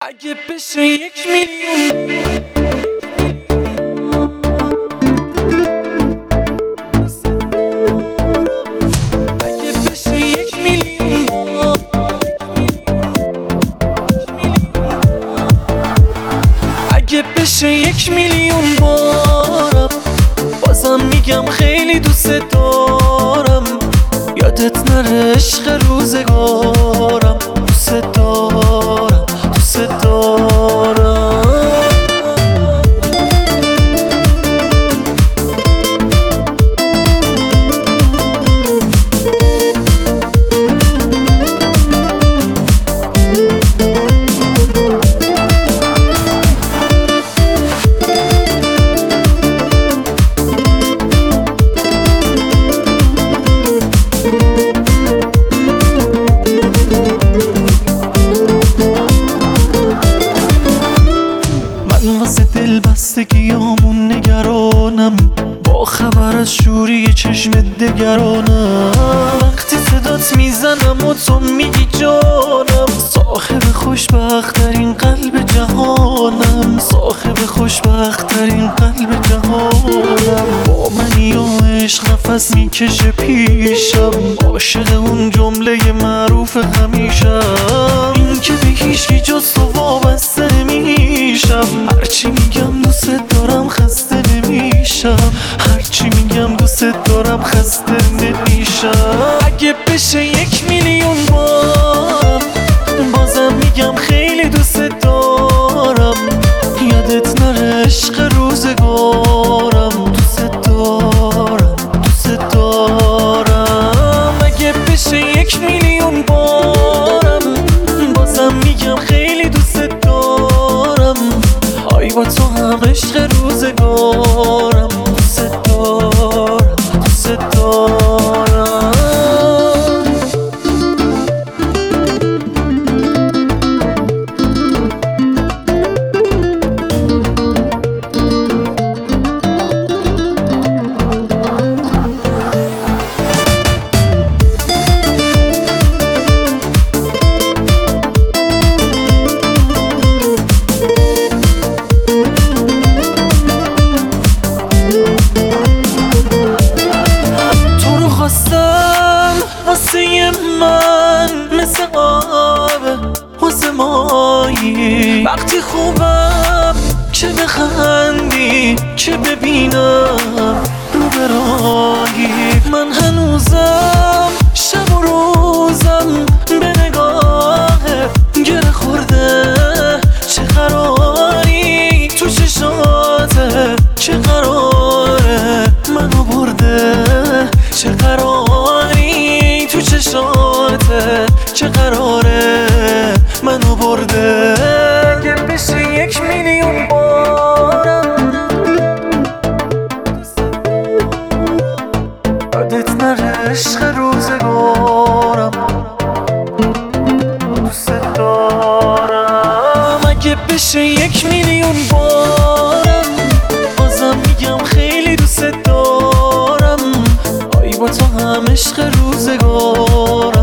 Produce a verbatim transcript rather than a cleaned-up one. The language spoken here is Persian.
اگه بشه یک میلیون اگه بشه یک میلیون اگه بشه یک میلیون بارم بازم میگم خیلی دوست دارم. یادت نره عشق روزگارم، دوست دارم دوست دارم. واسه دل بستگیامون نگرانم، با خبر از شوری چشم دگرانم. وقتی صدات میزنم و تو میگی جانم، صاحب خوشبخت ترین قلب جهانم، صاحب خوشبخت ترین قلب جهانم. با منی و عشق نفس میکشه پیشم، عاشق اون جمله معروف همیشم، این که به هیچکی جز تو وابسته نمیشم. هرچی میگم دوست دارم خسته نمیشم، هرچی میگم دوست دارم خسته نمیشم. اگه بشه یک میلیون بارم بازم میگم خیلی دوست دارم. یادت نره عشق روزگارم، دوست دارم دوست دارم. اگه بشه یک میلیون بارم بازم میگم خیلی دوست دارم. آی با تو هم عشق روزگارم، دوست دارم دوست دارم. واسه من مثل آبه واسه مایی، وقتی خوبم چه بخندی چه ببینم رو برایی. من هنوزم شب و روزم به نگاهه گره خورده. چه قراری تو چشاته، چه قراره منو برده، چه قراری تو چشاته، چه قراره منو برده. اگه بشه یک میلیون بارم یادت نره عشق روزگارم، دوست دارم. اگه بشه یک میلیون بارم بازم میگم خیلی دوست دارم. آی با تو هم عشق روزگارم.